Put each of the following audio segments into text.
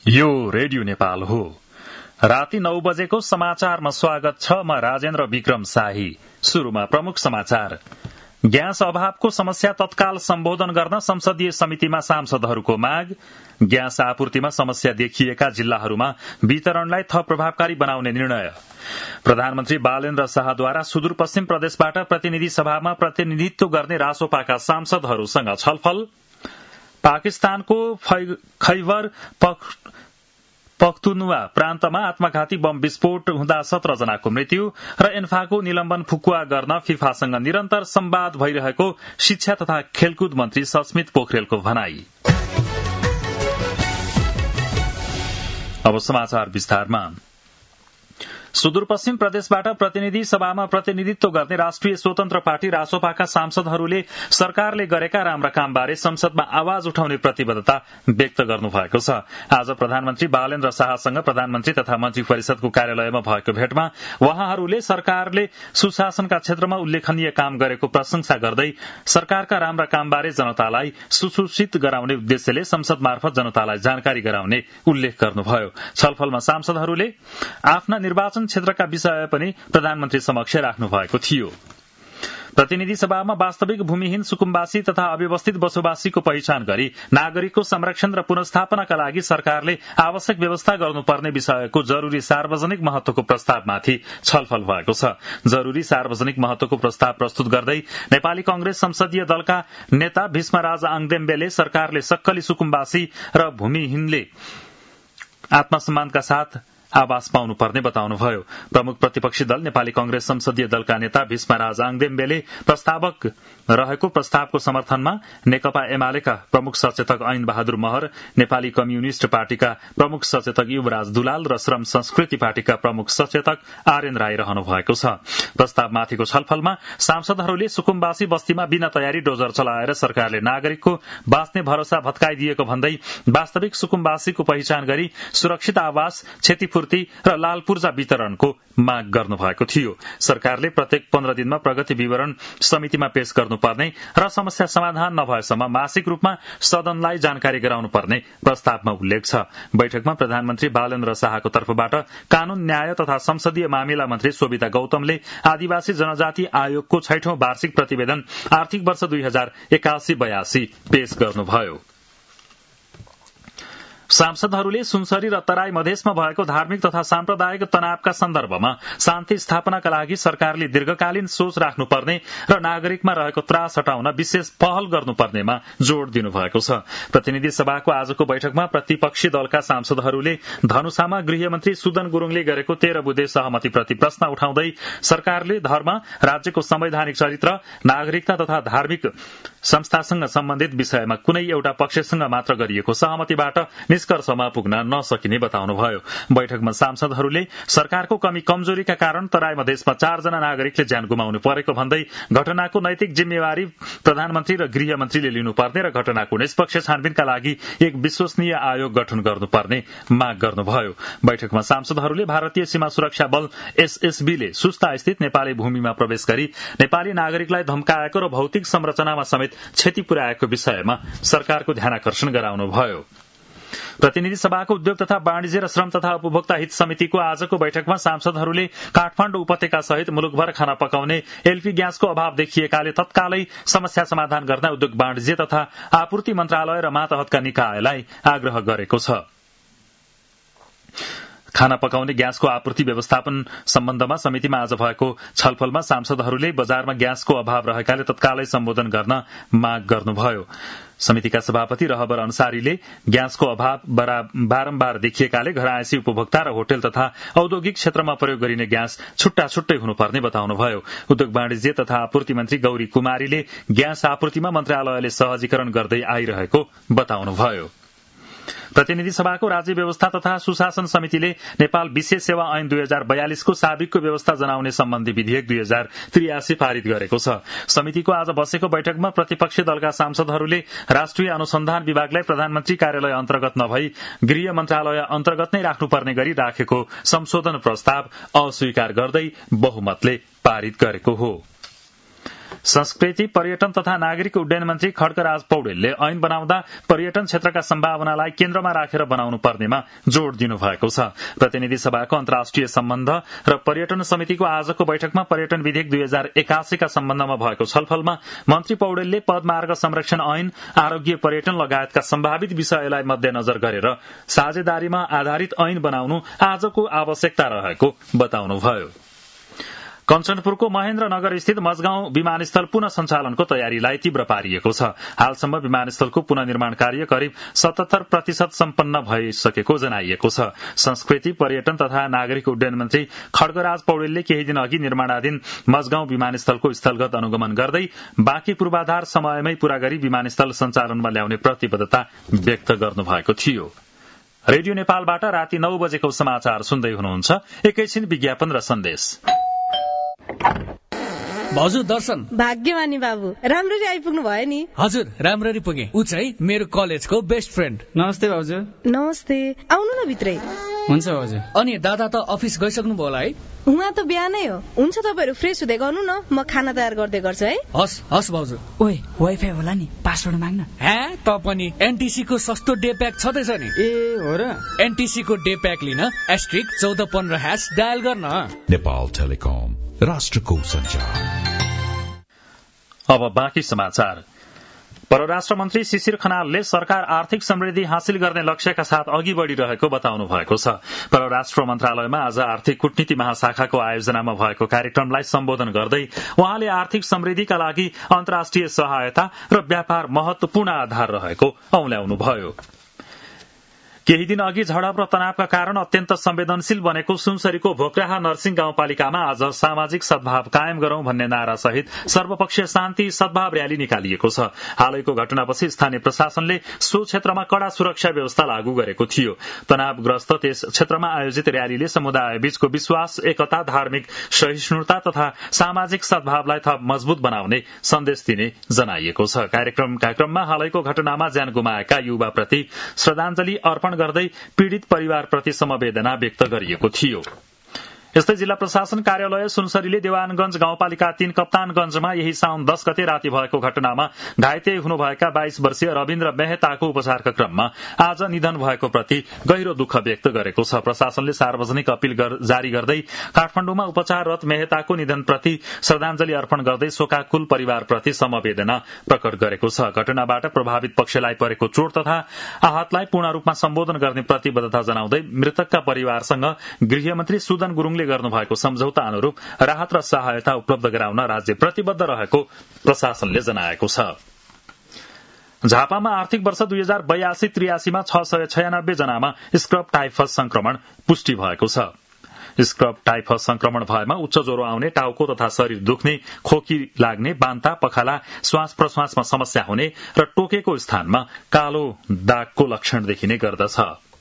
यो रेडियो नेपाल हो। राति 9 बजेको समाचारमा स्वागत छ। म राजेन्द्र विक्रम शाही। सुरुमा प्रमुख समाचार। ग्यास अभावको समस्या तत्काल सम्बोधन गर्न संसदीय समितिमा सांसदहरूको माग। ग्यास आपूर्तिमा समस्या देखिएका जिल्लाहरूमा वितरणलाई थप प्रभावकारी बनाउने निर्णय। प्रधानमन्त्री बालेन्द्र शाहद्वारा सुदूरपश्चिम प्रदेशबाट प्रतिनिधि सभामा प्रतिनिधित्व गर्ने रासोपाका सांसदहरूसँग छलफल। पाकिस्तानको खैबर पख्तुनवा प्रान्तमा आत्मघाती बम विस्फोट हुँदा 17 जनाको मृत्यु र एन्फाको निलम्बन फुकुवा गर्न फिफासँग निरन्तर संवाद भइरहेको शिक्षा तथा खेलकुद मन्त्री सस्मित पोखरेलको भनाई। अब समाचार विस्तारमा। सुदूरपश्चिम प्रदेशबाट प्रतिनिधि सभामा प्रतिनिधित्व गर्ने राष्ट्रिय स्वतन्त्र पार्टी रासोपाका सांसदहरूले सरकारले गरेका राम्रा कामबारे संसदमा आवाज उठाउने प्रतिबद्धता व्यक्त गर्नुभएको छ। आज प्रधानमन्त्री बालेन्द्र शाहसँग प्रधानमन्त्री तथा मन्त्री परिषदको कार्यालयमा भएको भेटमा उहाँहरूले सरकारले सुशासनका क्षेत्रमा उल्लेखनीय काम गरेको प्रशंसा गर्दै सरकारका राम्रा कामबारे जनतालाई सुसूचित गराउने उद्देश्यले संसद मार्फत जनतालाई जानकारी गराउने उल्लेख गर्नुभयो। छलफलमा सांसदहरूले आफ्ना निर्वाचन क्षेत्रका विषय पनि प्रधानमन्त्री समक्ष राख्नु भएको थियो। प्रतिनिधि सभामा वास्तविक भूमिहीन सुकुम्बासी तथा अव्यवस्थित बसोबासीको पहिचान गरी नागरिकको संरक्षण र पुनर्स्थापनाका लागि सरकारले आवश्यक व्यवस्था गर्नुपर्ने विषयको जरूरी सार्वजनिक महत्वको प्रस्तावमाथि छलफल भएको छ। जरूरी सार्वजनिक महत्वको प्रस्ताव प्रस्तुत गर्दै नेपाली कांग्रेस संसदीय दलका नेता भीष्मराज आङदेम्बेले सरकारले सक्कली सुकुम्बासी र भूमिहीनले आत्मसम्मानका साथ आवास पाउनुपर्ने बताउनुभयो। प्रमुख प्रतिपक्षी दल नेपाली कांग्रेस संसदीय दलका नेता भीष्मराज आङदेम्बेले प्रस्तावक रहेको प्रस्तावको समर्थनमा नेकपा एमालेका प्रमुख सचेतक ऐन बहादुर महर, नेपाली कम्युनिष्ट पार्टीका प्रमुख सचेतक युवराज दुलाल र श्रम संस्कृति पार्टीका प्रमुख सचेतक आर्यन राई रहनु भएको छ। प्रस्तावमाथिको छलफलमा सांसदहरूले सुकुम्बासी बस्तीमा बिना तयारी डोजर चलाएर सरकारले नागरिकको बाँच्ने भरोसा भत्काइदिएको भन्दै वास्तविक सुकुम्बासीको पहिचान गरी सुरक्षित आवास, क्षतिपूर्ति र लाल पूर्जा वितरणको माग गर्नुभएको थियो। सरकारले प्रत्येक 15 दिनमा प्रगति विवरण समितिमा पेश गर्नुपर्ने र समस्या समाधान नभएसम्म मासिक रूपमा सदनलाई जानकारी गराउनुपर्ने प्रस्तावमा उल्लेख छ। बैठकमा प्रधानमन्त्री बालेन्द्र शाहको तर्फबाट कानून, न्याय तथा संसदीय मामिला मन्त्री सोभिता गौतमले आदिवासी जनजाति आयोगको 6औं वार्षिक प्रतिवेदन आर्थिक वर्ष 2081-82 पेश गर्नुभयो। सांसदहरूले सुनसरी र तराई मधेसमा भएको धार्मिक तथा साम्प्रदायिक तनावका सन्दर्भमा शान्ति स्थापनाका लागि सरकारले दीर्घकालीन सोच राख्नुपर्ने र नागरिकमा रहेको त्रास हटाउन विशेष पहल गर्नुपर्नेमा जोड़ दिनुभएको छ। प्रतिनिधि सभाको आजको बैठकमा प्रतिपक्षी दलका सांसदहरूले धनुषामा गृहमन्त्री सुदन गुरूङले गरेको 13 बुँदे सहमतिप्रति प्रश्न उठाउँदै सरकारले धर्म, राज्यको संवैधानिक चरित्र, नागरिकता तथा धार्मिक संस्थासँग सम्बन्धित विषयमा कुनै एउटा पक्षसँग मात्र गरिएको सहमतिबाट निष्कर्षमा पुग्न नसकिने बताउनुभयो। बैठकमा सांसदहरूले सरकारको कमी कमजोरीका कारण तराई मधेसमा 4 जना नागरिकले ज्यान गुमाउनु परेको भन्दै घटनाको नैतिक जिम्मेवारी प्रधानमन्त्री र गृहमन्त्रीले लिनुपर्ने र घटनाको निष्पक्ष छानबिनका लागि एक विश्वसनीय आयोग गठन गर्नुपर्ने माग गर्नुभयो। बैठकमा सांसदहरूले भारतीय सीमा सुरक्षा बल एसएसबीले सुस्ता स्थित नेपाली भूमिमा प्रवेश गरी नेपाली नागरिकलाई धम्काएको र भौतिक संरचनामा समेत क्षति पुर्याएको विषयमा सरकारको ध्यानाकर्षण गराउनुभयो। प्रतिनिधि सभाको उद्योग तथा वाणिज्य र श्रम तथा उपभोक्ता हित समितिको आजको बैठकमा सांसदहरूले काठमाडौँ उपत्यका सहित मुलुकभर खाना पकाउने एलपी ग्यासको अभाव देखिएकाले तत्कालै समस्या समाधान गर्न उद्योग वाणिज्य तथा आपूर्ति मन्त्रालय र मातहतका निकायलाई आग्रह गरेको छ। खाना पकाउने ग्यासको आपूर्ति व्यवस्थापन सम्बन्धमा समितिमा आज भएको छलफलमा सांसदहरूले बजारमा ग्यासको अभाव रहेकाले तत्कालै सम्बोधन गर्न माग गर्नुभयो। समितिका सभापति रहबर अन्सारीले ग्यासको अभाव बारम्बार देखिएकाले घरायसी उपभोक्ता र होटल तथा औद्योगिक क्षेत्रमा प्रयोग गरिने ग्यास छुट्टा छुट्टै हुनुपर्ने बताउनुभयो। उद्योग वाणिज्य तथा आपूर्ति मन्त्री गौरी कुमारीले ग्यास आपूर्तिमा मन्त्रालयले सहजीकरण गर्दै आइरहेको बताउनुभयो। प्रतिनिधि सभाको राज्य व्यवस्था तथा सुशासन समितिले नेपाल विशेष सेवा ऐन 2042 को साबिकको व्यवस्था जनाउने सम्बन्धी विधेयक 2083 पारित गरेको छ। समितिको आज बसेको बैठकमा प्रतिपक्षी दलका सांसदहरूले राष्ट्रिय अनुसन्धान विभागलाई प्रधानमन्त्री कार्यालय अन्तर्गत नभई गृह मन्त्रालय अन्तर्गत नै राख्नुपर्ने गरी राखेको संशोधन प्रस्ताव अस्वीकार गर्दै बहुमतले पारित गरेको हो। संस्कृति पर्यटन तथा नागरिक उड्डयन मन्त्री खड्गराज पौडेलले ऐन बनाउँदा पर्यटन क्षेत्रका सम्भावनालाई केन्द्रमा राखेर बनाउनु पर्नेमा जोड़ दिनुभएको छ। प्रतिनिधि सभाको अन्तर्राष्ट्रिय सम्बन्ध र पर्यटन समितिको आजको बैठकमा पर्यटन विधेयक 2081 का सम्बन्धमा भएको छलफलमा मन्त्री पौडेलले पदमार्ग संरक्षण ऐन, आरोग्य पर्यटन लगायतका सम्भावित विषयलाई मध्यनजर गरेर साझेदारीमा आधारित ऐन बनाउनु आजको आवश्यकता रहेको बताउनुभयो। कञ्चनपुरको महेन्द्रनगर स्थित मजगाउँ विमानस्थल पुनः सञ्चालनको तयारीलाई तीव्र पारिएको छ। हालसम्म विमानस्थलको पुनर्निर्माण कार्य करिब 77% सम्पन्न भइसकेको जनाइएको छ। संस्कृति पर्यटन तथा नागरिक उड्डयन मन्त्री खड्गराज पौडेलले केही दिन अघि निर्माणाधीन मजगाउँ विमानस्थलको स्थलगत अनुगमन गर्दै बाँकी पूर्वाधार समयमै पूरा गरी विमानस्थल सञ्चालनमा ल्याउने प्रतिबद्धता व्यक्त गर्नुभएको थियो। रेडियो नेपालबाट राति 9 बजेको समाचार सुन्दै हुनुहुन्छ। एकैछिन विज्ञापन र सन्देश। भाउजू दर्शन। भाग्यमानी बाबु, राम्ररी आइपुग्नु भयो नि। हजुर, राम्ररी पुगे। ऊ चाहिँ मेरो कलेजको बेस्ट फ्रेन्ड। नमस्ते भाउजू। नमस्ते, आउनु न भित्रै। हुन्छ भाउजू। अनि दादा त अफिस गइसक्नु भयो होला है? उहाँ त बिहानै हो। हुन्छ, तपाईहरु फ्रेस हुँदै गर्नु न, म खाना तयार गर्दै गर्छु है। हस् भाउजू। ओइ, वाइफाई होला नि, पासवर्ड माग्न। हे, त पनि एनटीसी को सस्तो डे प्याक छदैछ नि। ए हो र? एनटीसी को डे प्याक लिन *1415# डायल गर्न। नेपाल टेलिकम, राष्ट्रको सञ्चार। अब बाँकी समाचार। परराष्ट्र मन्त्री शिशिर खनालले सरकार आर्थिक समृद्धि हासिल गर्ने लक्ष्यका साथ अघि बढ़िरहेको बताउनु भएको छ। परराष्ट्र मन्त्रालयमा आज आर्थिक कूटनीति महाशाखाको आयोजनामा भएको कार्यक्रमलाई सम्बोधन गर्दै उहाँले आर्थिक समृद्धिका लागि अन्तर्राष्ट्रिय सहायता र व्यापार महत्वपूर्ण आधार रहेको औल्याउनुभयो। केही दिन अघि झडप र तनावका कारण अत्यन्त संवेदनशील बनेको सुनसरीको भोक्राहा नरसिंह गाउँपालिकामा आज सामाजिक सद्भाव कायम गरौं भन्ने नारा सहित सर्वपक्षीय शान्ति सद्भाव रयाली निकालिएको छ। हालैको घटनापछि स्थानीय प्रशासनले सो क्षेत्रमा कड़ा सुरक्षा व्यवस्था लागू गरेको थियो। तनावग्रस्त त्यस क्षेत्रमा आयोजित रयालीले समुदायबीचको विश्वास, एकता, धार्मिक सहिष्णुता तथा सामाजिक सद्भावलाई थप मजबूत बनाउने सन्देश दिने जनाइएको छ। कार्यक्रमका क्रममा हालैको घटनामा ज्यान गुमाएका युवाप्रति श्रद्धाञ्जली अर्पण गर्दै पीड़ित परिवारप्रति समवेदना व्यक्त गरिएको थियो। यस्तै जिल्ला प्रशासन कार्यालय सुनसरीले देवानगंज गाउँपालिका 3 कप्तानगंजमा यही साउन 10 गते राति भएको घटनामा घाइते हुनुभएका 22 वर्षीय रविन्द्र मेहताको उपचारका क्रममा आज निधन भएको प्रति गहिरो दुःख व्यक्त गरेको छ। प्रशासनले सार्वजनिक अपील जारी गर्दै काठमाडौँमा उपचाररत मेहताको निधनप्रति श्रद्धाञ्जली अर्पण गर्दै शोकाकुल परिवारप्रति समवेदना प्रकट गरेको छ। घटनाबाट प्रभावित पक्षलाई परेको चोट तथा आहतलाई पूर्ण रूपमा सम्बोधन गर्ने प्रतिबद्धता जनाउँदै मृतकका परिवारसँग गृहमन्त्री सुदन गुरूङले गर्नुभएको सम्झौता अनुरूप राहत र सहायता उपलब्ध गराउन राज्य प्रतिबद्ध रहेको प्रशासनले जनाएको छ। झापामा आर्थिक वर्ष 2082-83 मा 696 जनामा स्क्रब टाइफस संक्रमण पुष्टि भएको छ। स्क्रब टाइफस संक्रमण भएमा उच्च ज्वरो आउने, टाउको तथा शरीर दुख्ने, खोकी लाग्ने, बान्ता, पखाला, श्वास प्रश्वासमा समस्या हुने र टोकेको स्थानमा कालो दागको लक्षण देखिने गर्दछ।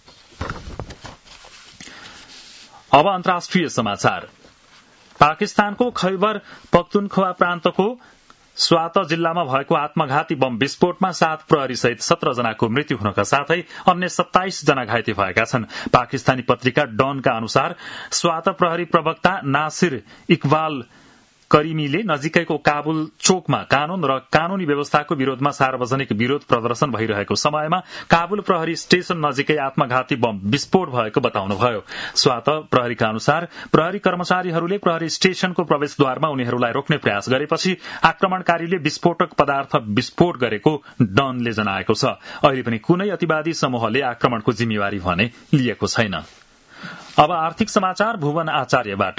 अब अन्तर्राष्ट्रिय समाचार। पाकिस्तानको खैबर पख्तुनख्वा प्रान्तको स्वात जिल्लामा भएको आत्मघाती बम विस्फोटमा 7 प्रहरी सहित 17 जनाको मृत्यु हुनका साथै अन्य 27 जना घाइते भएका छन्। पाकिस्तानी पत्रिका डनका अनुसार स्वात प्रहरी प्रवक्ता नासिर इकबाल करिमीले नजिकैको काबुल चोकमा कानून र कानूनी व्यवस्थाको विरोधमा सार्वजनिक विरोध प्रदर्शन भइरहेको समयमा काबुल प्रहरी स्टेशन नजिकै आत्मघाती बम विस्फोट भएको बताउनुभयो। स्वात प्रहरीका अनुसार प्रहरी कर्मचारीहरूले प्रहरी स्टेशनको प्रवेशद्वारमा उनीहरूलाई रोक्ने प्रयास गरेपछि आक्रमणकारीले विस्फोटक पदार्थ विस्फोट गरेको डनले जनाएको छ। अहिले पनि कुनै अतिवादी समूहले आक्रमणको जिम्मेवारी भने लिएको छैन। अब आर्थिक समाचार भुवन आचार्यबाट।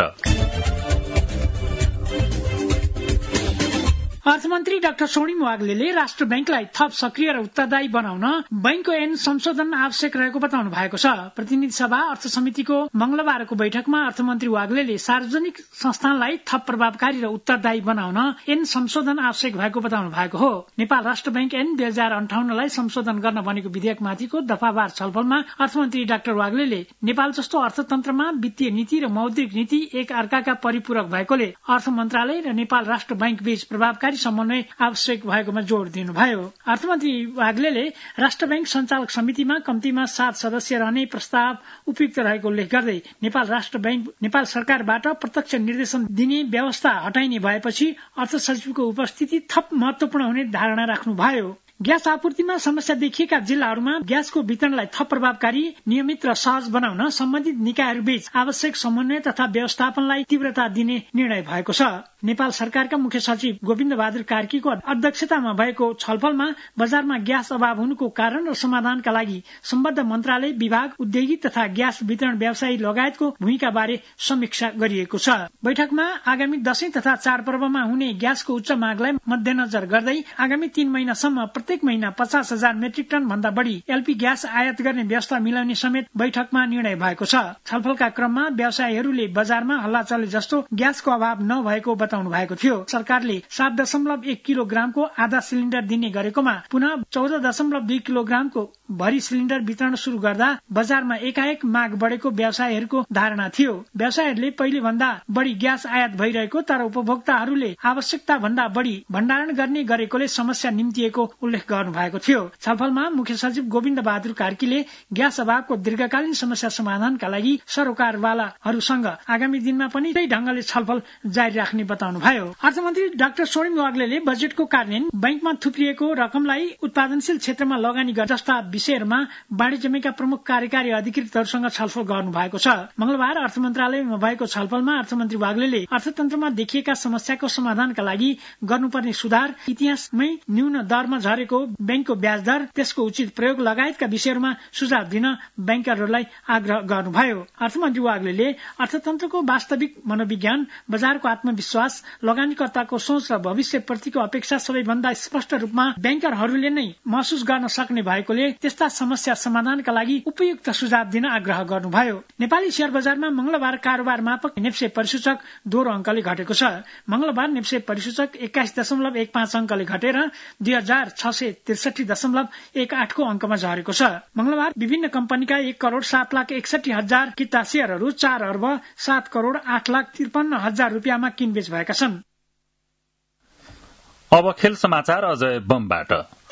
अर्थमन्त्री डाक्टर स्वर्णिम वाग्लेले राष्ट्र बैंकलाई थप सक्रिय र उत्तरदायी बनाउन बैंकको ऐन संशोधन आवश्यक रहेको बताउनु भएको छ। प्रतिनिधि सभा अर्थ समितिको मंगलबारको बैठकमा अर्थमन्त्री वाग्लेले सार्वजनिक संस्थानलाई थप प्रभावकारी र उत्तरदायी बनाउन ऐन संशोधन आवश्यक भएको बताउनु भएको हो। नेपाल राष्ट्र बैंक ऐन 2058 लाई संशोधन गर्न बनेको विधेयकमाथिको दफावार छलफलमा अर्थमन्त्री डाक्टर वाग्लेले नेपाल जस्तो अर्थतन्त्रमा वित्तीय नीति र मौद्रिक नीति एक अर्काका परिपूरक भएकोले अर्थ मन्त्रालय र नेपाल राष्ट्र बैंक बीच प्रभावकारी प्रभावकारी समन्वय आवश्यक भएकोमा जोड़ दिनुभयो। अर्थमन्त्री वाग्लेले राष्ट्र बैंक सञ्चालक समितिमा कम्तीमा 7 सदस्य रहने प्रस्ताव उपयुक्त रहेको उल्लेख गर्दै नेपाल सरकारबाट प्रत्यक्ष निर्देशन दिने व्यवस्था हटाइने भएपछि अर्थ सचिवको उपस्थिति थप महत्वपूर्ण हुने धारणा राख्नुभयो। ग्यास आपूर्तिमा समस्या देखिएका जिल्लाहरूमा ग्यासको वितरणलाई थप प्रभावकारी, नियमित र सहज बनाउन सम्बन्धित निकायहरूबीच आवश्यक समन्वय तथा व्यवस्थापनलाई तीव्रता दिने निर्णय भएको छ। नेपाल सरकारका मुख्य सचिव गोविन्द बहादुर कार्कीको अध्यक्षतामा भएको छलफलमा बजारमा ग्यास अभाव हुनुको कारण र समाधानका लागि सम्बद्ध मन्त्रालय, विभाग, उद्योगी तथा ग्यास वितरण व्यवसायी लगायतको भूमिका बारे समीक्षा गरिएको छ। बैठकमा आगामी दशैं तथा चाडपर्वमा हुने ग्यासको उच्च मागलाई मध्यनजर गर्दै आगामी 3 महिनासम्म प्रत्येक महिना 50,000 मेट्रिक टन भन्दा बढ़ी एलपी ग्यास आयात गर्ने व्यवस्था मिलाउने समेत बैठकमा निर्णय भएको छ। छलफलका क्रममा व्यवसायीहरूले बजारमा हल्ला चले जस्तो ग्यासको अभाव नभएको बताउनु भएको थियो। सरकारले 7.1 किलोग्रामको आधा सिलिण्डर दिने गरेकोमा पुनः 14.2 किलोग्रामको भरी सिलिण्डर वितरण शुरू गर्दा बजारमा एकाएक माग बढ़ेको व्यवसायीहरूको धारणा थियो। व्यवसायीहरूले पहिले भन्दा बढ़ी ग्यास आयात भइरहेको तर उपभोक्ताहरूले आवश्यकता भन्दा बढ़ी भण्डारण गर्ने गरेकोले समस्या निम्तिएको उल्लेख गर्नु भएको थियो। छलफलमा मुख्य सचिव गोविन्द बहादुर कार्कीले ग्यास अभावको दीर्घकालीन समस्या समाधानका लागि सरोकारवालाहरूसँग आगामी दिनमा पनि त्यही ढंगले छलफल जारी राख्ने बताउनु भयो। अर्थमन्त्री डाक्टर सोनिम वाग्लेले बजेटको कार्यान्वयन, बैंकमा थुप्रिएको रकमलाई उत्पादनशील क्षेत्रमा लगानी गर्ने जस्ता विषयहरूमा वाणिज्यका प्रमुख कार्यकारी अधिकृतहरूसँग छलफल गर्नु भएको छ। मंगलबार अर्थ मन्त्रालयमा भएको छलफलमा अर्थमन्त्री वाग्लेले अर्थतन्त्रमा देखिएका समस्याको समाधानका लागि गर्नुपर्ने सुधार, इतिहासमै न्यून दरमा झरेको बैंकको ब्याज दर, त्यसको उचित प्रयोग लगायतका विषयहरूमा सुझाव दिन बैंकरहरूलाई आग्रह गर्नुभयो। अर्थमन्त्री वाग्लेले अर्थतन्त्रको वास्तविक मनोविज्ञान, बजारको आत्मविश्वास, लगानीकर्ताको सोच र भविष्यप्रतिको अपेक्षा सबैभन्दा स्पष्ट रूपमा बैंकरहरूले नै महसुस गर्न सक्ने भएकोले त्यस्ता समस्या समाधानका लागि उपयुक्त सुझाव दिन आग्रह गर्नुभयो। नेपाली शेयर बजारमा मंगलबार कारोबार मापक नेप्से परिसूचक दोहोरो अंकले घटेको छ। मंगलबार नेप्से परिसूचक 21.15 अंकले घटेर 2663.18 को अंकमा झरेको छ। मंगलबार विभिन्न कम्पनीका 1,07,61,000 किता शेयरहरू 4,07,08,53,000 रुपियाँमा किनबेच भएका छन्। अब खेल समाचार अजय बमबाट।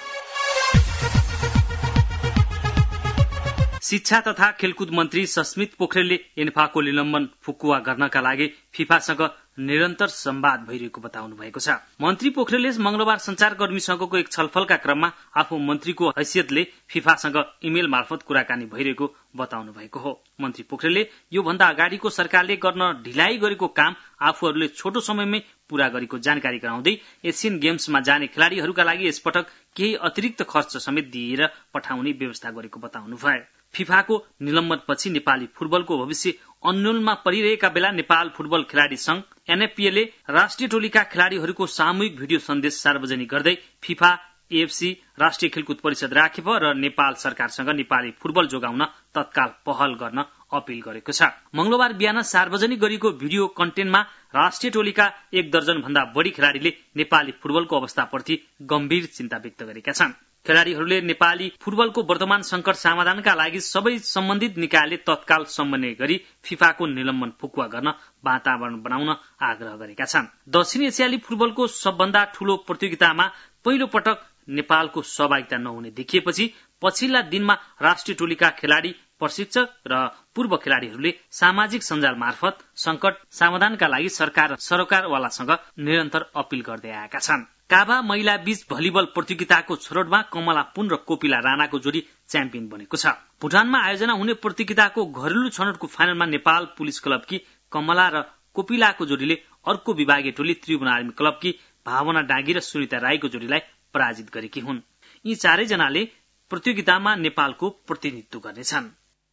शिक्षा तथा खेलकुद मन्त्री सस्मित पोखरेलले एन्फाको निलम्बन फुकुवा गर्नका लागि फिफासँग निरन्तर संवाद भइरहेको बताउनु भएको छ। मन्त्री पोखरेलले मंगलबार संचारकर्मीसँगको एक छलफलका क्रममा आफू मन्त्रीको हैसियतले फिफासँग इमेल मार्फत कुराकानी भइरहेको बताउनु भएको हो। मन्त्री पोखरेलले यो भन्दा अगाडिको सरकारले गर्न ढिलाइ गरेको काम आफूहरूले छोटो समयमै पूरा गरेको जानकारी गराउँदै एशियन गेम्समा जाने खेलाड़ीहरूका लागि यसपटक केही अतिरिक्त खर्च समेत दिएर पठाउने व्यवस्था गरेको बताउनु भयो। फिफाको निलम्बनपछि नेपाली फुटबलको भविष्य अन्योलमा परिरहेका बेला नेपाल फुटबल खेलाड़ी संघ एनएफपीएले राष्ट्रिय टोलीका खेलाड़ीहरूको सामूहिक भिडियो सन्देश सार्वजनिक गर्दै फिफा, एएफसी, राष्ट्रिय खेलकुद परिषद राखेप र नेपाल सरकारसँग नेपाली फुटबल जोगाउन तत्काल पहल गर्न अपील गरेको छ। मंगलबार बिहान सार्वजनिक गरिएको भिडियो कन्टेन्टमा राष्ट्रिय टोलीका 1 दर्जन भन्दा बढ़ी खेलाड़ीले नेपाली फुटबलको अवस्थाप्रति गम्भीर चिन्ता व्यक्त गरेका छन्। खेलाड़ीहरूले नेपाली फुटबलको वर्तमान संकट समाधानका लागि सबै सम्बन्धित निकायले तत्काल समन्वय गरी फिफाको निलम्बन फुकुवा गर्न वातावरण बनाउन आग्रह गरेका छन्। दक्षिण एसियाली फुटबलको सबभन्दा ठूलो प्रतियोगितामा पहिलो पटक नेपालको सहभागिता नहुने देखिएपछि पछिल्ला दिनमा राष्ट्रिय टोलीका खेलाड़ी, प्रशिक्षक र पूर्व खेलाड़ीहरूले सामाजिक सञ्जाल मार्फत संकट समाधानका लागि सरकार र सरोकारवालासँग निरन्तर अपील गर्दै आएका छन्। काभा महिला बीच भलिबल प्रतियोगिताको छनौटमा कमला पुन र कोपिला राणाको जोडी च्याम्पियन बनेको छ। भुटानमा आयोजना हुने प्रतियोगिताको घरेलु छनौटको फाइनलमा नेपाल पुलिस क्लबकी कमला र कोपिलाको जोडीले अर्को विभागीय टोली त्रिभुवन आर्मी क्लबकी भावना डाँगी र सुनिता राईको जोडीलाई पराजित गरेकी हुन्। यी चारैजनाले प्रतियोगितामा नेपालको प्रतिनिधित्व गर्नेछन्।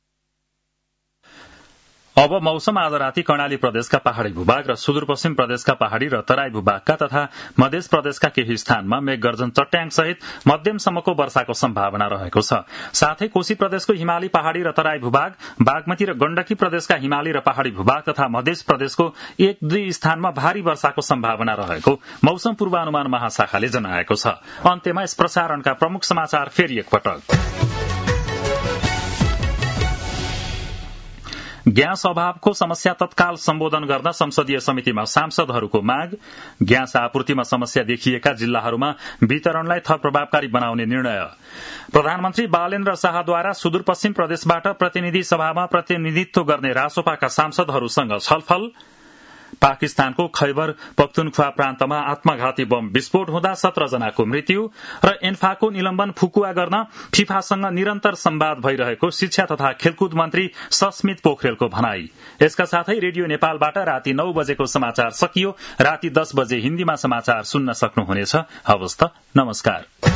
अब मौसम। आज राति कर्णाली प्रदेशका पहाड़ी भूभाग र सुदूरपश्चिम प्रदेशका पहाड़ी र तराई भूभागका तथा मध्य प्रदेशका केही स्थानमा मेघगर्जन चट्याङ सहित मध्यमसम्मको वर्षाको सम्भावना रहेको छ। साथै कोशी प्रदेशको हिमाली पहाड़ी र तराई भूभाग, बागमती र गण्डकी प्रदेशका हिमाली र पहाड़ी भूभाग तथा मध्य प्रदेशको 1-2 स्थानमा भारी वर्षाको सम्भावना रहेको मौसम पूर्वानुमान महाशाखाले जनाएको छ। अन्त्यमा यस प्रसारणका प्रमुख समाचार फेरि एकपटक। ग्यास अभावको समस्या तत्काल सम्बोधन गर्न संसदीय समितिमा सांसदहरूको माग। ग्यास आपूर्तिमा समस्या देखिएका जिल्लाहरूमा वितरणलाई थप प्रभावकारी बनाउने निर्णय। प्रधानमन्त्री बालेन्द्र शाहद्वारा सुदूरपश्चिम प्रदेशबाट प्रतिनिधि सभामा प्रतिनिधित्व गर्ने रासोपाका सांसदहरूसँग छलफल। पाकिस्तानको खैबर पख्तुनख्वा प्रान्तमा आत्मघाती बम विस्फोट हुँदा 17 जनाको मृत्यु र एन्फाको निलम्बन फुकुवा गर्न फिफासँग निरन्तर संवाद भइरहेको शिक्षा तथा खेलकुद मन्त्री सस्मित पोखरेलको भनाई। यसका साथै रेडियो नेपालबाट राति 9 बजेको समाचार सकियो। राति 10 बजे हिन्दीमा समाचार सुन्न सक्नुहुनेछ। हवस् त, नमस्कार।